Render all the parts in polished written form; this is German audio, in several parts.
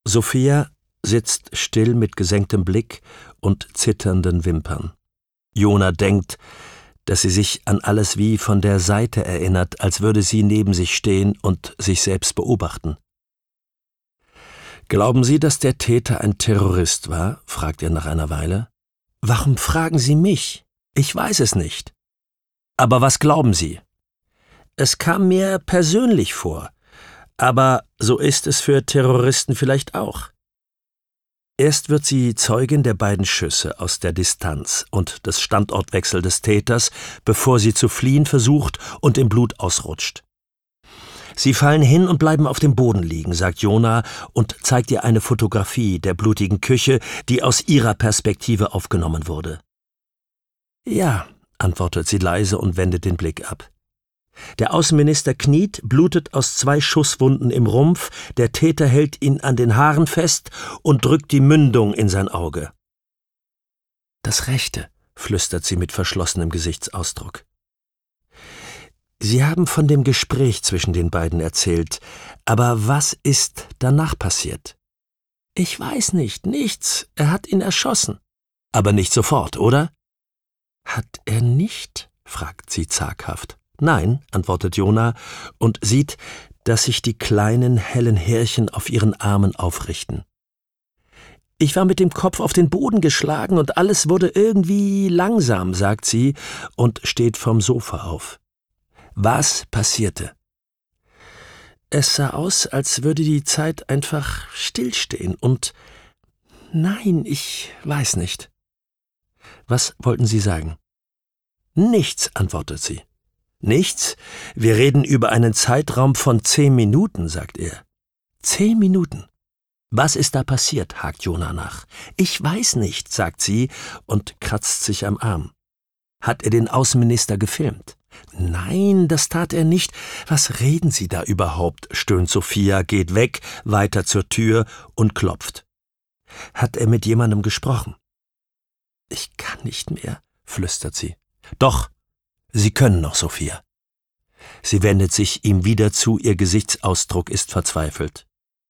Sophia sitzt still mit gesenktem Blick und zitternden Wimpern. Jona denkt, dass sie sich an alles wie von der Seite erinnert, als würde sie neben sich stehen und sich selbst beobachten. »Glauben Sie, dass der Täter ein Terrorist war?« fragt er nach einer Weile. »Warum fragen Sie mich? Ich weiß es nicht.« »Aber was glauben Sie?« »Es kam mir persönlich vor. Aber so ist es für Terroristen vielleicht auch.« Erst wird sie Zeugin der beiden Schüsse aus der Distanz und des Standortwechsels des Täters, bevor sie zu fliehen versucht und im Blut ausrutscht. »Sie fallen hin und bleiben auf dem Boden liegen«, sagt Jona und zeigt ihr eine Fotografie der blutigen Küche, die aus ihrer Perspektive aufgenommen wurde. »Ja«, antwortet sie leise und wendet den Blick ab. Der Außenminister kniet, blutet aus 2 Schusswunden im Rumpf, der Täter hält ihn an den Haaren fest und drückt die Mündung in sein Auge. »Das Rechte«, flüstert sie mit verschlossenem Gesichtsausdruck. Sie haben von dem Gespräch zwischen den beiden erzählt, aber was ist danach passiert? »Ich weiß nicht, nichts, er hat ihn erschossen.« »Aber nicht sofort, oder?« »Hat er nicht?« fragt sie zaghaft. »Nein«, antwortet Jona und sieht, dass sich die kleinen, hellen Härchen auf ihren Armen aufrichten. »Ich war mit dem Kopf auf den Boden geschlagen und alles wurde irgendwie langsam«, sagt sie und steht vom Sofa auf. »Was passierte?« »Es sah aus, als würde die Zeit einfach stillstehen und... Nein, ich weiß nicht.« »Was wollten Sie sagen?« »Nichts«, antwortet sie. »Nichts? Wir reden über einen Zeitraum von 10 Minuten«, sagt er. 10 Minuten? Was ist da passiert?«, hakt Jona nach. »Ich weiß nicht«, sagt sie und kratzt sich am Arm. »Hat er den Außenminister gefilmt?« »Nein, das tat er nicht. Was reden Sie da überhaupt?«, stöhnt Sophia, geht weg, weiter zur Tür und klopft. »Hat er mit jemandem gesprochen?« »Ich kann nicht mehr«, flüstert sie. »Doch, Sie können noch, Sophia.« Sie wendet sich ihm wieder zu, ihr Gesichtsausdruck ist verzweifelt.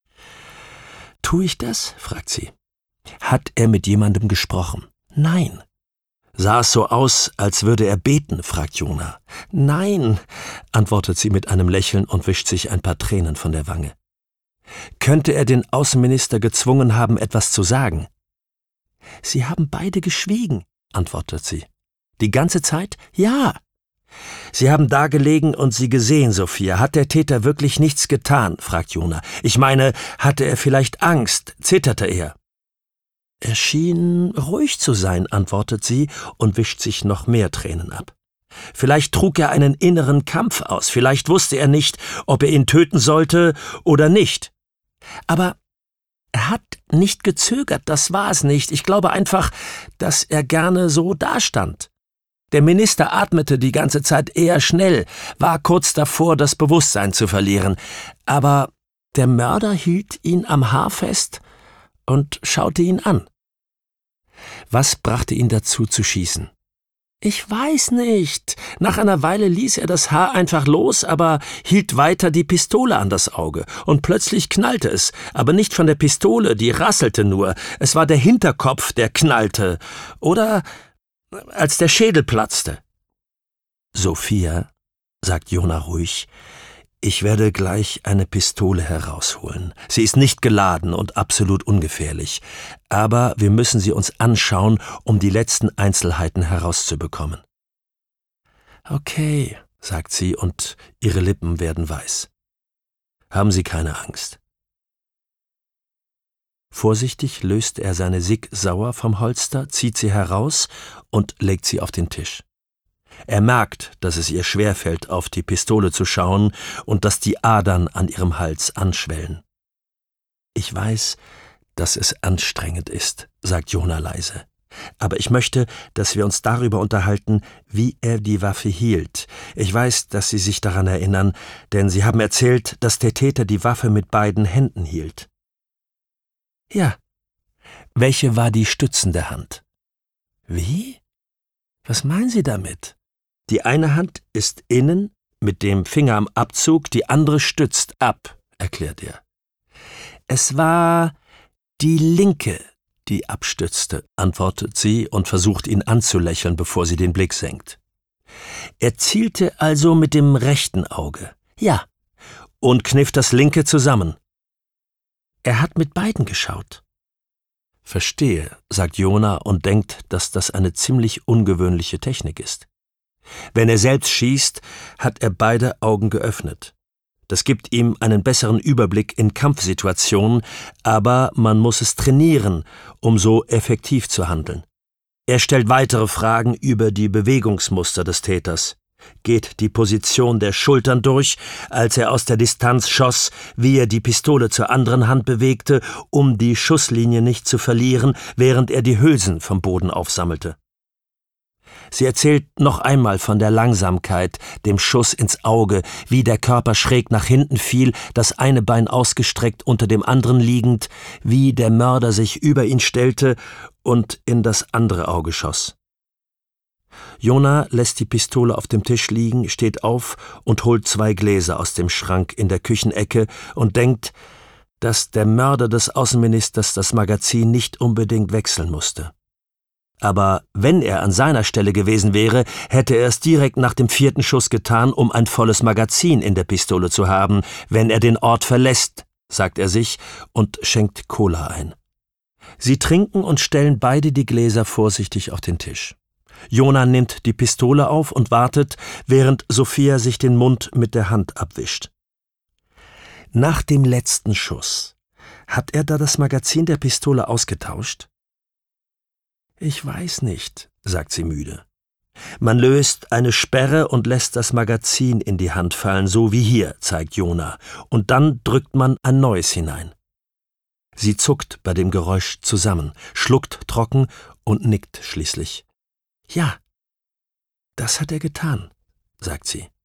»Tu ich das?«, fragt sie. »Hat er mit jemandem gesprochen?« »Nein.« »Sah es so aus, als würde er beten?«, fragt Jona. »Nein«, antwortet sie mit einem Lächeln und wischt sich ein paar Tränen von der Wange. »Könnte er den Außenminister gezwungen haben, etwas zu sagen?« »Sie haben beide geschwiegen«, antwortet sie. »Die ganze Zeit?« »Ja.« »Sie haben da gelegen und sie gesehen, Sophia. Hat der Täter wirklich nichts getan?«, fragt Jona. »Ich meine, hatte er vielleicht Angst? Zitterte er?« »Er schien ruhig zu sein«, antwortet sie und wischt sich noch mehr Tränen ab. »Vielleicht trug er einen inneren Kampf aus. Vielleicht wusste er nicht, ob er ihn töten sollte oder nicht. Aber er hat nicht gezögert, das war es nicht. Ich glaube einfach, dass er gerne so dastand. Der Minister atmete die ganze Zeit eher schnell, war kurz davor, das Bewusstsein zu verlieren. Aber der Mörder hielt ihn am Haar fest und schaute ihn an.« »Was brachte ihn dazu zu schießen?« »Ich weiß nicht. Nach einer Weile ließ er das Haar einfach los, aber hielt weiter die Pistole an das Auge. Und plötzlich knallte es, aber nicht von der Pistole, die rasselte nur. Es war der Hinterkopf, der knallte. Oder als der Schädel platzte.« »Sophia«, sagt Jona ruhig, »ich werde gleich eine Pistole herausholen. Sie ist nicht geladen und absolut ungefährlich. Aber wir müssen sie uns anschauen, um die letzten Einzelheiten herauszubekommen.« »Okay«, sagt sie und ihre Lippen werden weiß. »Haben Sie keine Angst.« Vorsichtig löst er seine Sig Sauer vom Holster, zieht sie heraus und legt sie auf den Tisch. Er merkt, dass es ihr schwerfällt, auf die Pistole zu schauen und dass die Adern an ihrem Hals anschwellen. »Ich weiß, dass es anstrengend ist«, sagt Jona leise. »Aber ich möchte, dass wir uns darüber unterhalten, wie er die Waffe hielt. Ich weiß, dass Sie sich daran erinnern, denn Sie haben erzählt, dass der Täter die Waffe mit beiden Händen hielt.« »Ja.« »Welche war die stützende Hand?« »Wie? Was meinen Sie damit?« »Die eine Hand ist innen, mit dem Finger am Abzug, die andere stützt ab«, erklärt er. »Es war Die linke, die abstützte, antwortet sie und versucht ihn anzulächeln, bevor sie den Blick senkt. Er zielte also mit dem rechten Auge. Ja, und kniff das linke zusammen. Er hat mit beiden geschaut. Verstehe, sagt Jona und denkt, dass das eine ziemlich ungewöhnliche Technik ist. Wenn er selbst schießt, hat er beide Augen geöffnet. Das gibt ihm einen besseren Überblick in Kampfsituationen, aber man muss es trainieren, um so effektiv zu handeln. Er stellt weitere Fragen über die Bewegungsmuster des Täters, geht die Position der Schultern durch, als er aus der Distanz schoss, wie er die Pistole zur anderen Hand bewegte, um die Schusslinie nicht zu verlieren, während er die Hülsen vom Boden aufsammelte. Sie erzählt noch einmal von der Langsamkeit, dem Schuss ins Auge, wie der Körper schräg nach hinten fiel, das eine Bein ausgestreckt unter dem anderen liegend, wie der Mörder sich über ihn stellte und in das andere Auge schoss. Jona lässt die Pistole auf dem Tisch liegen, steht auf und holt 2 Gläser aus dem Schrank in der Küchenecke und denkt, dass der Mörder des Außenministers das Magazin nicht unbedingt wechseln musste. Aber wenn er an seiner Stelle gewesen wäre, hätte er es direkt nach dem 4. Schuss getan, um ein volles Magazin in der Pistole zu haben, wenn er den Ort verlässt, sagt er sich und schenkt Cola ein. Sie trinken und stellen beide die Gläser vorsichtig auf den Tisch. Jona nimmt die Pistole auf und wartet, während Sophia sich den Mund mit der Hand abwischt. Nach dem letzten Schuss, hat er da das Magazin der Pistole ausgetauscht? »Ich weiß nicht«, sagt sie müde. Man löst eine Sperre und lässt das Magazin in die Hand fallen, so wie hier, zeigt Jona, und dann drückt man ein neues hinein. Sie zuckt bei dem Geräusch zusammen, schluckt trocken und nickt schließlich. »Ja, das hat er getan«, sagt sie.